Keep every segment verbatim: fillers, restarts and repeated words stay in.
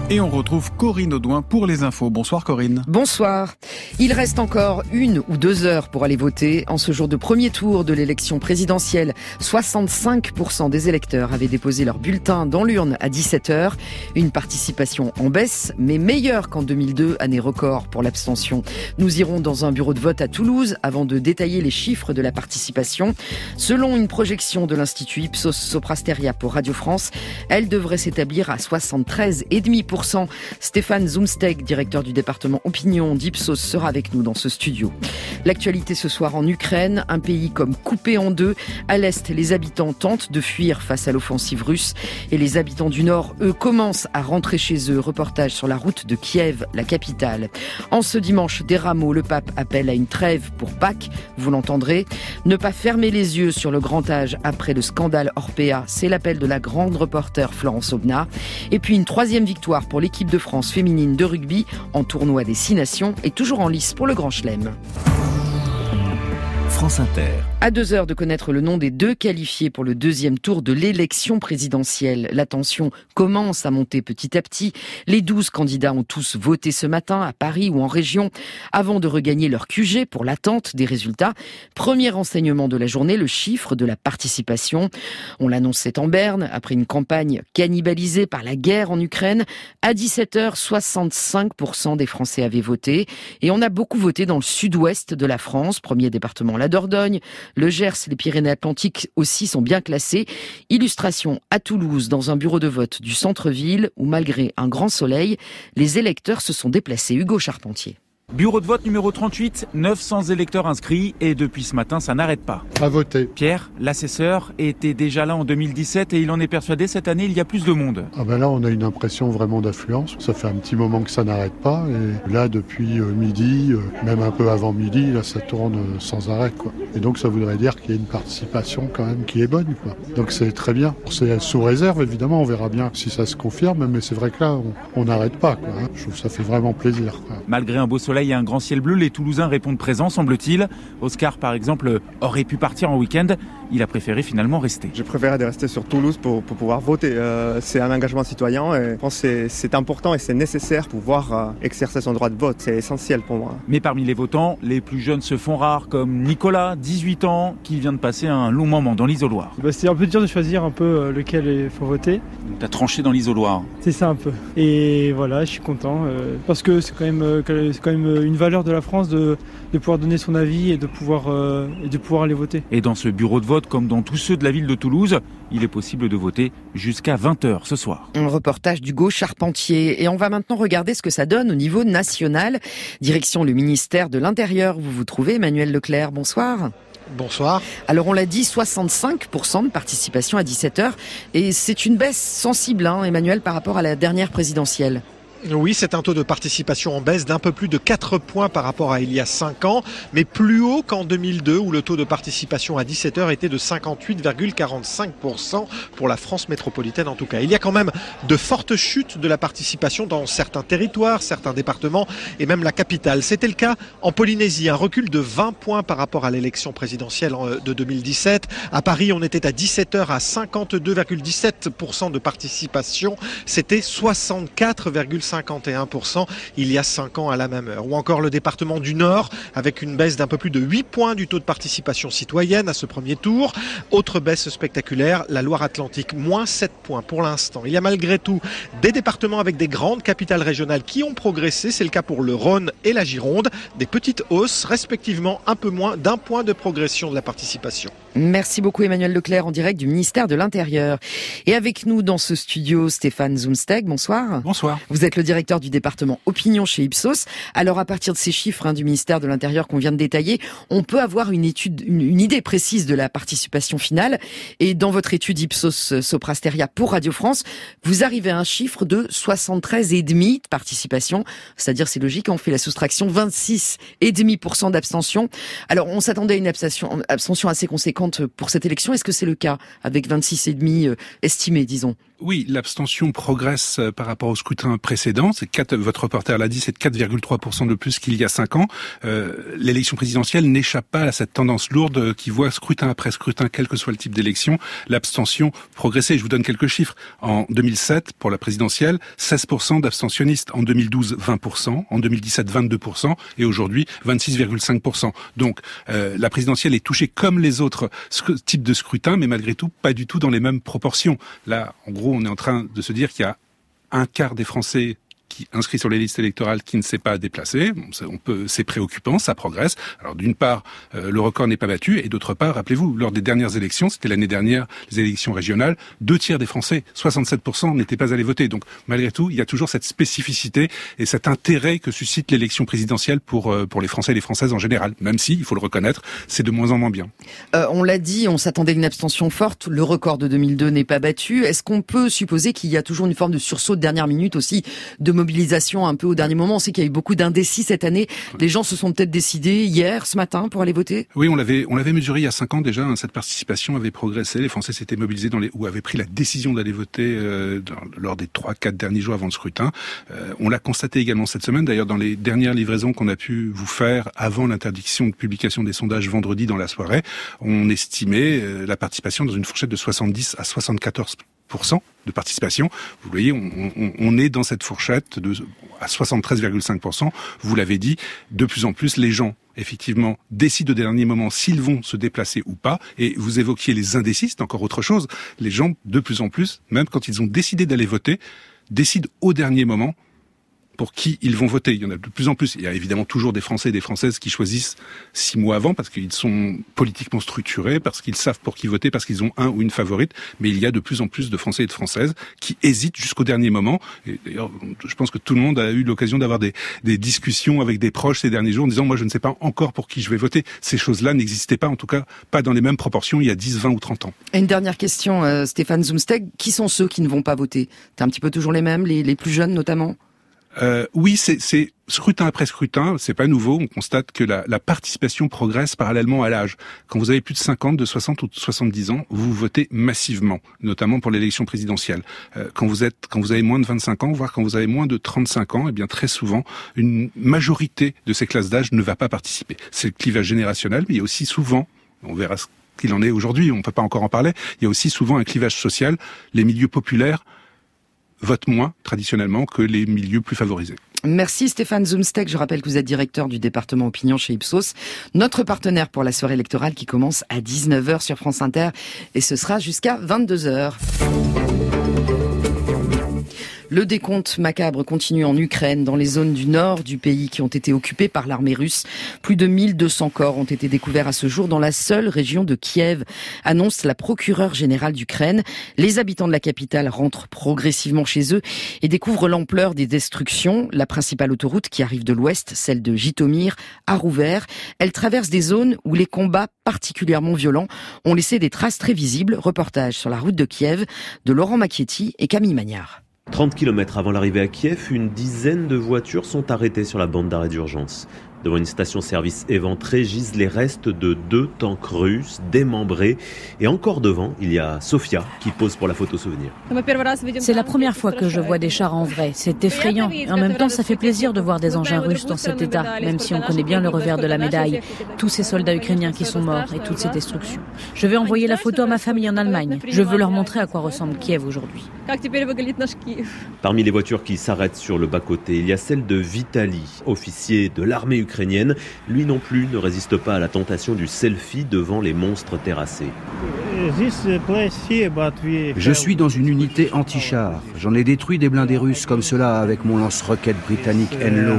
Et on retrouve Corinne Audouin pour les infos. Bonsoir Corinne. Bonsoir. Il reste encore une ou deux heures pour aller voter. En ce jour de premier tour de l'élection présidentielle, soixante-cinq pour cent des électeurs avaient déposé leur bulletin dans l'urne à dix-sept heures. Une participation en baisse, mais meilleure qu'en deux mille deux, année record pour l'abstention. Nous irons dans un bureau de vote à Toulouse avant de détailler les chiffres de la participation. Selon une projection de l'Institut Ipsos Soprasteria pour Radio France, elle devrait s'établir à soixante-treize virgule cinq pour cent. Stéphane Zumsteg, directeur du département Opinion d'Ipsos, sera avec nous dans ce studio. L'actualité ce soir en Ukraine, un pays comme coupé en deux. À l'est, les habitants tentent de fuir face à l'offensive russe et les habitants du nord, eux, commencent à rentrer chez eux. Reportage sur la route de Kiev, la capitale. En ce dimanche des rameaux, le pape appelle à une trêve pour Pâques, vous l'entendrez. Ne pas fermer les yeux sur le grand âge après le scandale Orpea, c'est l'appel de la grande reporter Florence Aubenas. Et puis une troisième victoire pour l'équipe de France féminine de rugby en tournoi des Six Nations et toujours en lice pour le Grand Chelem. France Inter. À deux heures de connaître le nom des deux qualifiés pour le deuxième tour de l'élection présidentielle. La tension commence à monter petit à petit. Les douze candidats ont tous voté ce matin à Paris ou en région avant de regagner leur Q G pour l'attente des résultats. Premier renseignement de la journée, le chiffre de la participation. On l'annonçait en berne après une campagne cannibalisée par la guerre en Ukraine. À dix-sept heures, soixante-cinq pour cent des Français avaient voté. Et on a beaucoup voté dans le sud-ouest de la France, premier département la Dordogne. Le Gers, les Pyrénées-Atlantiques aussi sont bien classés. Illustration à Toulouse, dans un bureau de vote du centre-ville, où malgré un grand soleil, les électeurs se sont déplacés. Hugo Charpentier. Bureau de vote numéro trente-huit, neuf cents électeurs inscrits et depuis ce matin, ça n'arrête pas. À voter. Pierre, l'assesseur, était déjà là en deux mille dix-sept et il en est persuadé, cette année, il y a plus de monde. Ah ben là, on a une impression vraiment d'affluence. Ça fait un petit moment que ça n'arrête pas et là, depuis euh, midi, euh, même un peu avant midi, là, ça tourne euh, sans arrêt, quoi. Et donc, ça voudrait dire qu'il y a une participation quand même qui est bonne, quoi. Donc, c'est très bien. C'est sous réserve, évidemment, on verra bien si ça se confirme, mais c'est vrai que là, on n'arrête pas, quoi. Je trouve que ça fait vraiment plaisir, quoi. Malgré un beau soleil et un grand ciel bleu, les Toulousains répondent présents, semble-t-il. Oscar, par exemple, aurait pu partir en week-end. Il a préféré finalement rester. J'ai préféré de rester sur Toulouse pour, pour pouvoir voter. Euh, c'est un engagement citoyen et je pense que c'est, c'est important et c'est nécessaire pour pouvoir euh, exercer son droit de vote. C'est essentiel pour moi. Mais parmi les votants, les plus jeunes se font rares, comme Nicolas, dix-huit ans, qui vient de passer un long moment dans l'isoloir. Bah, c'est un peu dur de choisir un peu euh, lequel il faut voter. T'as tranché dans l'isoloir. C'est ça un peu. Et voilà, je suis content euh, parce que c'est quand même, euh, c'est quand même une valeur de la France de, de pouvoir donner son avis et de pouvoir, euh, et de pouvoir aller voter. Et dans ce bureau de vote, comme dans tous ceux de la ville de Toulouse, il est possible de voter jusqu'à vingt heures ce soir. Un reportage d'Hugo Charpentier. Et on va maintenant regarder ce que ça donne au niveau national. Direction le ministère de l'Intérieur. Vous vous trouvez, Emmanuel Leclerc. Bonsoir. Bonsoir. Alors on l'a dit, soixante-cinq pour cent de participation à dix-sept heures. Et c'est une baisse sensible, hein, Emmanuel, par rapport à la dernière présidentielle. Oui, c'est un taux de participation en baisse d'un peu plus de quatre points par rapport à il y a cinq ans, mais plus haut qu'en deux mille deux où le taux de participation à dix-sept heures était de cinquante-huit virgule quarante-cinq pour cent pour la France métropolitaine en tout cas. Il y a quand même de fortes chutes de la participation dans certains territoires, certains départements et même la capitale. C'était le cas en Polynésie, un recul de vingt points par rapport à l'élection présidentielle de deux mille dix-sept. À Paris, on était à dix-sept heures à cinquante-deux virgule dix-sept pour cent de participation. C'était soixante-quatre virgule cinquante et un pour cent il y a cinq ans à la même heure. Ou encore le département du Nord avec une baisse d'un peu plus de huit points du taux de participation citoyenne à ce premier tour. Autre baisse spectaculaire, la Loire-Atlantique, moins sept points pour l'instant. Il y a malgré tout des départements avec des grandes capitales régionales qui ont progressé. C'est le cas pour le Rhône et la Gironde. Des petites hausses, respectivement un peu moins d'un point de progression de la participation. Merci beaucoup Emmanuel Leclerc en direct du ministère de l'Intérieur. Et avec nous dans ce studio, Stéphane Zumsteg, bonsoir. Bonsoir. Vous êtes le directeur du département Opinion chez Ipsos. Alors à partir de ces chiffres hein, du ministère de l'Intérieur qu'on vient de détailler, on peut avoir une étude, une, une idée précise de la participation finale. Et dans votre étude Ipsos Soprasteria pour Radio France, vous arrivez à un chiffre de soixante-treize virgule cinq pour cent de participation. C'est-à-dire, c'est logique, on fait la soustraction, vingt-six virgule cinq pour cent d'abstention. Alors on s'attendait à une abstention, abstention assez conséquente cinquante pour cette élection. Est-ce que c'est le cas avec vingt-six virgule cinq euh, estimé, disons? Oui, l'abstention progresse par rapport au scrutin précédent. C'est quatre, votre reporter l'a dit, c'est quatre virgule trois pour cent de plus qu'il y a cinq ans. Euh, l'élection présidentielle n'échappe pas à cette tendance lourde qui voit scrutin après scrutin, quel que soit le type d'élection, l'abstention progresser. Je vous donne quelques chiffres. En deux mille sept, pour la présidentielle, seize pour cent d'abstentionnistes. En deux mille douze, vingt pour cent. En deux mille dix-sept, vingt-deux pour cent. Et aujourd'hui, vingt-six virgule cinq pour cent. Donc, euh, la présidentielle est touchée comme les autres sc- types de scrutins, mais malgré tout, pas du tout dans les mêmes proportions. Là, en gros, on est en train de se dire qu'il y a un quart des Français qui inscrit sur les listes électorales qui ne s'est pas déplacé. Bon, on peut, c'est préoccupant, ça progresse. Alors d'une part, euh, le record n'est pas battu, et d'autre part, rappelez-vous, lors des dernières élections, c'était l'année dernière, les élections régionales, deux tiers des Français, soixante-sept pour cent, n'étaient pas allés voter. Donc malgré tout, il y a toujours cette spécificité et cet intérêt que suscite l'élection présidentielle pour euh, pour les Français et les Françaises en général. Même si, il faut le reconnaître, c'est de moins en moins bien. Euh, on l'a dit, on s'attendait à une abstention forte. Le record de deux mille deux n'est pas battu. Est-ce qu'on peut supposer qu'il y a toujours une forme de sursaut de dernière minute aussi, de mobilisation un peu au dernier moment? On sait qu'il y a eu beaucoup d'indécis cette année. Les gens se sont peut-être décidés hier, ce matin, pour aller voter? Oui, on l'avait, on l'avait mesuré il y a cinq ans déjà. Hein, cette participation avait progressé. Les Français s'étaient mobilisés dans les, ou avaient pris la décision d'aller voter euh, dans, lors des trois, quatre derniers jours avant le scrutin. Euh, on l'a constaté également cette semaine. D'ailleurs, dans les dernières livraisons qu'on a pu vous faire avant l'interdiction de publication des sondages vendredi dans la soirée, on estimait euh, la participation dans une fourchette de soixante-dix à soixante-quatorze pour cent de participation. Vous voyez, on, on, on est dans cette fourchette de à soixante-treize virgule cinq pour cent. Vous l'avez dit, de plus en plus, les gens, effectivement, décident au dernier moment s'ils vont se déplacer ou pas. Et vous évoquiez les indécis, c'est encore autre chose. Les gens, de plus en plus, même quand ils ont décidé d'aller voter, décident au dernier moment pour qui ils vont voter. Il y en a de plus en plus. Il y a évidemment toujours des Français et des Françaises qui choisissent six mois avant parce qu'ils sont politiquement structurés, parce qu'ils savent pour qui voter, parce qu'ils ont un ou une favorite. Mais il y a de plus en plus de Français et de Françaises qui hésitent jusqu'au dernier moment. Et d'ailleurs, je pense que tout le monde a eu l'occasion d'avoir des, des discussions avec des proches ces derniers jours en disant « Moi, je ne sais pas encore pour qui je vais voter ». Ces choses-là n'existaient pas, en tout cas pas dans les mêmes proportions il y a dix, vingt ou trente ans. Et une dernière question, euh, Stéphane Zumsteg. Qui sont ceux qui ne vont pas voter? C'est un petit peu toujours les mêmes, les, les plus jeunes notamment? Euh, oui, c'est, c'est scrutin après scrutin, c'est pas nouveau. On constate que la, la participation progresse parallèlement à l'âge. Quand vous avez plus de cinquante, de soixante ou de soixante-dix ans, vous votez massivement, notamment pour l'élection présidentielle. Euh, quand vous êtes, quand vous avez moins de vingt-cinq ans, voire quand vous avez moins de trente-cinq ans, eh bien très souvent, une majorité de ces classes d'âge ne va pas participer. C'est le clivage générationnel, mais il y a aussi souvent, on verra ce qu'il en est aujourd'hui, on peut pas encore en parler, il y a aussi souvent un clivage social. Les milieux populaires votent moins, traditionnellement, que les milieux plus favorisés. Merci Stéphane Zumsteg. Je rappelle que vous êtes directeur du département opinion chez Ipsos, notre partenaire pour la soirée électorale qui commence à dix-neuf heures sur France Inter et ce sera jusqu'à vingt-deux heures. Le décompte macabre continue en Ukraine, dans les zones du nord du pays qui ont été occupées par l'armée russe. Plus de mille deux cents corps ont été découverts à ce jour dans la seule région de Kiev, annonce la procureure générale d'Ukraine. Les habitants de la capitale rentrent progressivement chez eux et découvrent l'ampleur des destructions. La principale autoroute qui arrive de l'ouest, celle de Jitomir, a rouvert. Elle traverse des zones où les combats particulièrement violents ont laissé des traces très visibles. Reportage sur la route de Kiev de Laurent Macchietti et Camille Magnard. trente kilomètres avant l'arrivée à Kiev, une dizaine de voitures sont arrêtées sur la bande d'arrêt d'urgence. Devant une station-service éventrée gisent les restes de deux tanks russes démembrés. Et encore devant, il y a Sofia qui pose pour la photo souvenir. C'est la première fois que je vois des chars en vrai. C'est effrayant. Et en même temps, ça fait plaisir de voir des engins russes dans cet état, même si on connaît bien le revers de la médaille. Tous ces soldats ukrainiens qui sont morts et toutes ces destructions. Je vais envoyer la photo à ma famille en Allemagne. Je veux leur montrer à quoi ressemble Kiev aujourd'hui. Parmi les voitures qui s'arrêtent sur le bas-côté, il y a celle de Vitali, officier de l'armée ukrainienne. Lui non plus ne résiste pas à la tentation du selfie devant les monstres terrassés. Je suis dans une unité anti-char. J'en ai détruit des blindés russes comme cela avec mon lance-roquette britannique Enlow.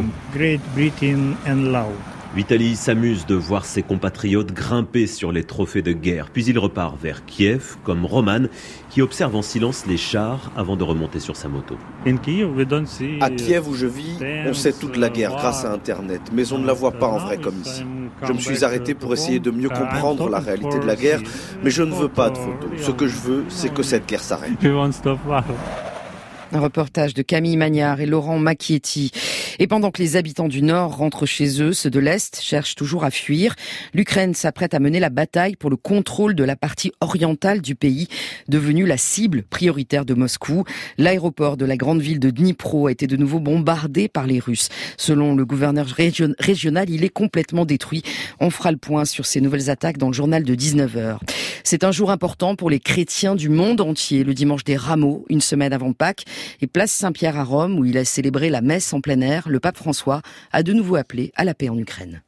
Vitali s'amuse de voir ses compatriotes grimper sur les trophées de guerre. Puis il repart vers Kiev, comme Roman, qui observe en silence les chars avant de remonter sur sa moto. À Kiev où je vis, on sait toute la guerre grâce à Internet, mais on ne la voit pas en vrai comme ici. Je me suis arrêté pour essayer de mieux comprendre la réalité de la guerre, mais je ne veux pas de photos. Ce que je veux, c'est que cette guerre s'arrête. Un reportage de Camille Magnard et Laurent Macchietti. Et pendant que les habitants du Nord rentrent chez eux, ceux de l'Est cherchent toujours à fuir. L'Ukraine s'apprête à mener la bataille pour le contrôle de la partie orientale du pays, devenue la cible prioritaire de Moscou. L'aéroport de la grande ville de Dnipro a été de nouveau bombardé par les Russes. Selon le gouverneur région- régional, il est complètement détruit. On fera le point sur ces nouvelles attaques dans le journal de dix-neuf heures. C'est un jour important pour les chrétiens du monde entier, le dimanche des Rameaux, une semaine avant Pâques. Et place Saint-Pierre à Rome, où il a célébré la messe en plein air, le pape François a de nouveau appelé à la paix en Ukraine.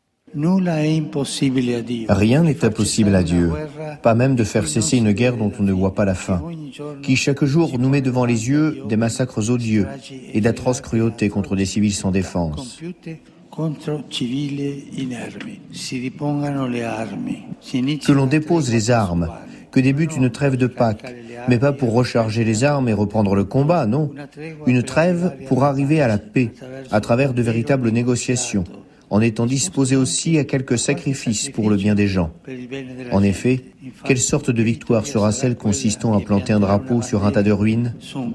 Rien n'est impossible à Dieu, pas même de faire cesser une guerre dont on ne voit pas la fin, qui chaque jour nous met devant les yeux des massacres odieux et d'atroces cruautés contre des civils sans défense. Que l'on dépose les armes, que débute une trêve de Pâques, mais pas pour recharger les armes et reprendre le combat, non. Une trêve pour arriver à la paix, à travers de véritables négociations, en étant disposé aussi à quelques sacrifices pour le bien des gens. En effet, quelle sorte de victoire sera celle consistant à planter un drapeau sur un tas de ruines ?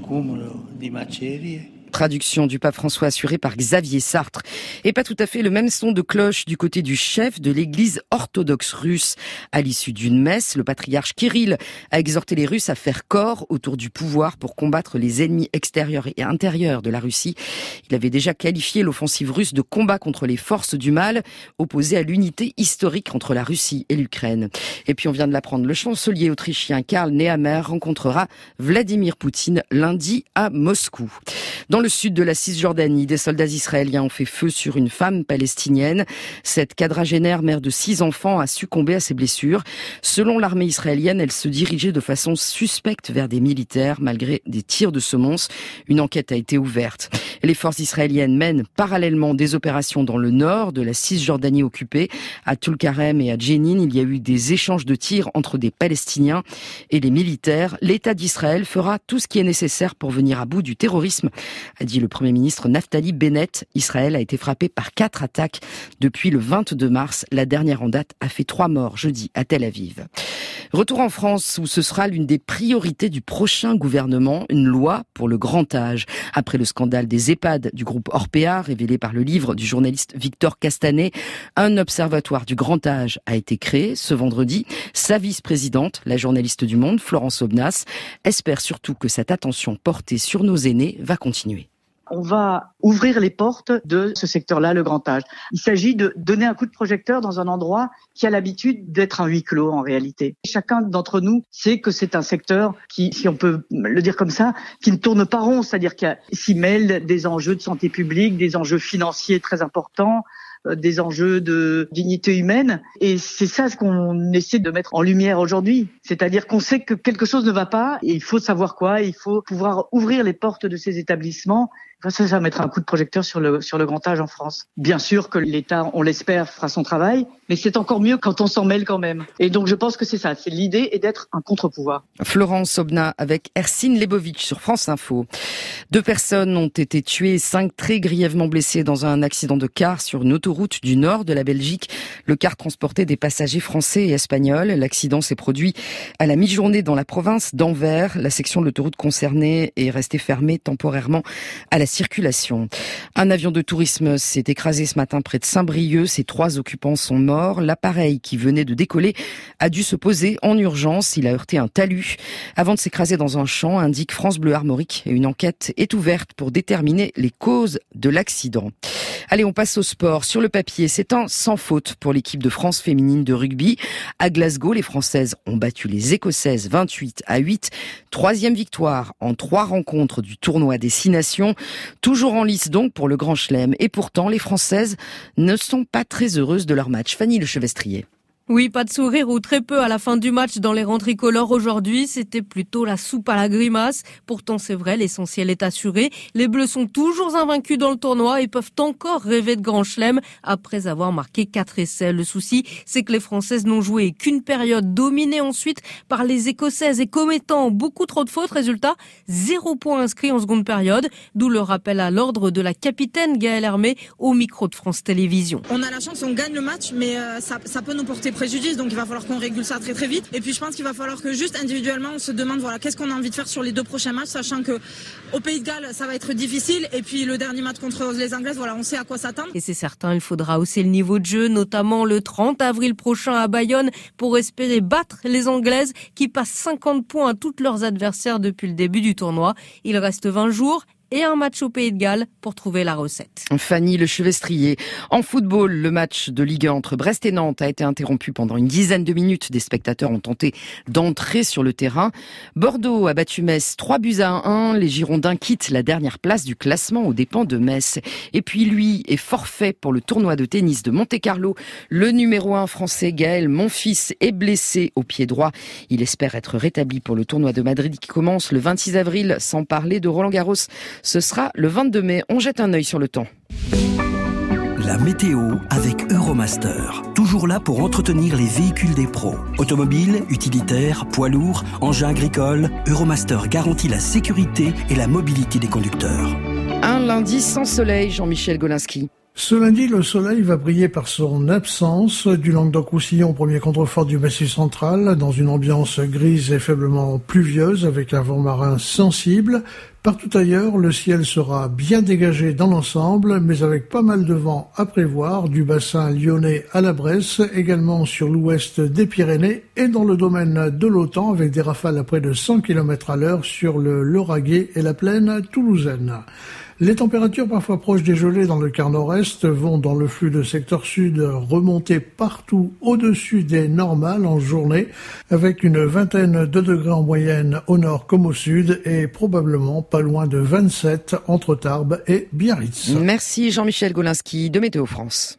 Traduction du pape François assurée par Xavier Sartre. Et pas tout à fait le même son de cloche du côté du chef de l'église orthodoxe russe. À l'issue d'une messe, le patriarche Kirill a exhorté les Russes à faire corps autour du pouvoir pour combattre les ennemis extérieurs et intérieurs de la Russie. Il avait déjà qualifié l'offensive russe de combat contre les forces du mal, opposée à l'unité historique entre la Russie et l'Ukraine. Et puis on vient de l'apprendre, le chancelier autrichien Karl Nehammer rencontrera Vladimir Poutine lundi à Moscou. Dans le sud de la Cisjordanie, des soldats israéliens ont fait feu sur une femme palestinienne. Cette quadragénaire mère de six enfants a succombé à ses blessures. Selon l'armée israélienne, elle se dirigeait de façon suspecte vers des militaires, malgré des tirs de semonce. Une enquête a été ouverte. Les forces israéliennes mènent parallèlement des opérations dans le nord de la Cisjordanie occupée. À Tulkarem et à Jenin, il y a eu des échanges de tirs entre des Palestiniens et les militaires. L'État d'Israël fera tout ce qui est nécessaire pour venir à bout du terrorisme, a dit le Premier ministre Naftali Bennett. Israël a été frappé par quatre attaques depuis le vingt-deux mars. La dernière en date a fait trois morts jeudi à Tel Aviv. Retour en France où ce sera l'une des priorités du prochain gouvernement, une loi pour le grand âge. Après le scandale des EHPAD du groupe Orpea, révélé par le livre du journaliste Victor Castanet, un observatoire du grand âge a été créé ce vendredi. Sa vice-présidente, la journaliste du Monde, Florence Aubenas, espère surtout que cette attention portée sur nos aînés va continuer. On va ouvrir les portes de ce secteur-là, le grand âge. Il s'agit de donner un coup de projecteur dans un endroit qui a l'habitude d'être un huis clos en réalité. Chacun d'entre nous sait que c'est un secteur qui, si on peut le dire comme ça, qui ne tourne pas rond, c'est-à-dire qu'il s'y mêlent des enjeux de santé publique, des enjeux financiers très importants, des enjeux de dignité humaine. Et c'est ça ce qu'on essaie de mettre en lumière aujourd'hui. C'est-à-dire qu'on sait que quelque chose ne va pas et il faut savoir quoi, il faut pouvoir ouvrir les portes de ces établissements. Ça, ça va mettre un coup de projecteur sur le, sur le grand âge en France. Bien sûr que l'État, on l'espère, fera son travail, mais c'est encore mieux quand on s'en mêle quand même. Et donc je pense que c'est ça, c'est l'idée est d'être un contre-pouvoir. Florence Aubenas avec Ercine Lebovitch sur France Info. Deux personnes ont été tuées, cinq très grièvement blessées dans un accident de car sur une autoroute du nord de la Belgique. Le car transportait des passagers français et espagnols. L'accident s'est produit à la mi-journée dans la province d'Anvers. La section de l'autoroute concernée est restée fermée temporairement à la circulation. Un avion de tourisme s'est écrasé ce matin près de Saint-Brieuc. Ses trois occupants sont morts. L'appareil qui venait de décoller a dû se poser en urgence. Il a heurté un talus avant de s'écraser dans un champ, indique France Bleu Armorique. Et une enquête est ouverte pour déterminer les causes de l'accident. Allez, on passe au sport. Sur le papier, c'est un sans faute pour l'équipe de France féminine de rugby. À Glasgow, les Françaises ont battu les Écossaises vingt-huit à huit. Troisième victoire en trois rencontres du tournoi des Six Nations. Toujours en lice donc pour le Grand Chelem. Et pourtant, les Françaises ne sont pas très heureuses de leur match. Fanny Lechevestrier. Oui, pas de sourire ou très peu à la fin du match dans les rangs tricolores aujourd'hui. C'était plutôt la soupe à la grimace. Pourtant, c'est vrai, l'essentiel est assuré. Les Bleus sont toujours invaincus dans le tournoi et peuvent encore rêver de grand chelem après avoir marqué quatre essais. Le souci, c'est que les Françaises n'ont joué qu'une période, dominée ensuite par les Écossaises et commettant beaucoup trop de fautes. Résultat, zéro point inscrit en seconde période. D'où le rappel à l'ordre de la capitaine Gaëlle Hermé au micro de France Télévisions. On a la chance, on gagne le match, mais euh, ça, ça peut nous porter préjudices, donc il va falloir qu'on régule ça très très vite. Et puis je pense qu'il va falloir que juste individuellement on se demande voilà qu'est-ce qu'on a envie de faire sur les deux prochains matchs, sachant que au Pays de Galles ça va être difficile et puis le dernier match contre les Anglaises, voilà on sait à quoi s'attendre. Et c'est certain, il faudra hausser le niveau de jeu, notamment le trente avril prochain à Bayonne, pour espérer battre les Anglaises qui passent cinquante points à tous leurs adversaires depuis le début du tournoi. Il reste vingt jours et un match au Pays de Galles pour trouver la recette. Fanny Lechevestrier. En football, le match de Ligue un entre Brest et Nantes a été interrompu pendant une dizaine de minutes. Des spectateurs ont tenté d'entrer sur le terrain. Bordeaux a battu Metz trois buts à un. Les Girondins quittent la dernière place du classement aux dépens de Metz. Et puis lui est forfait pour le tournoi de tennis de Monte-Carlo. Le numéro un français Gaël Monfils est blessé au pied droit. Il espère être rétabli pour le tournoi de Madrid qui commence le vingt-six avril, sans parler de Roland-Garros. Ce sera le vingt-deux mai. On jette un œil sur le temps. La météo avec Euromaster. Toujours là pour entretenir les véhicules des pros. Automobiles, utilitaires, poids lourds, engins agricoles. Euromaster garantit la sécurité et la mobilité des conducteurs. Un lundi sans soleil, Jean-Michel Golinski. Ce lundi, le soleil va briller par son absence. Du Languedoc-Roussillon au premier contrefort du Massif central, dans une ambiance grise et faiblement pluvieuse avec un vent marin sensible. Partout ailleurs, le ciel sera bien dégagé dans l'ensemble, mais avec pas mal de vent à prévoir, du bassin lyonnais à la Bresse, également sur l'ouest des Pyrénées et dans le domaine de l'Autan, avec des rafales à près de cent kilomètres à l'heure sur le Lauragais et la plaine toulousaine. Les températures parfois proches des gelées dans le quart nord-est vont dans le flux de secteur sud remonter partout au-dessus des normales en journée, avec une vingtaine de degrés en moyenne au nord comme au sud et probablement pas loin de vingt-sept entre Tarbes et Biarritz. Merci Jean-Michel Golinski de Météo France.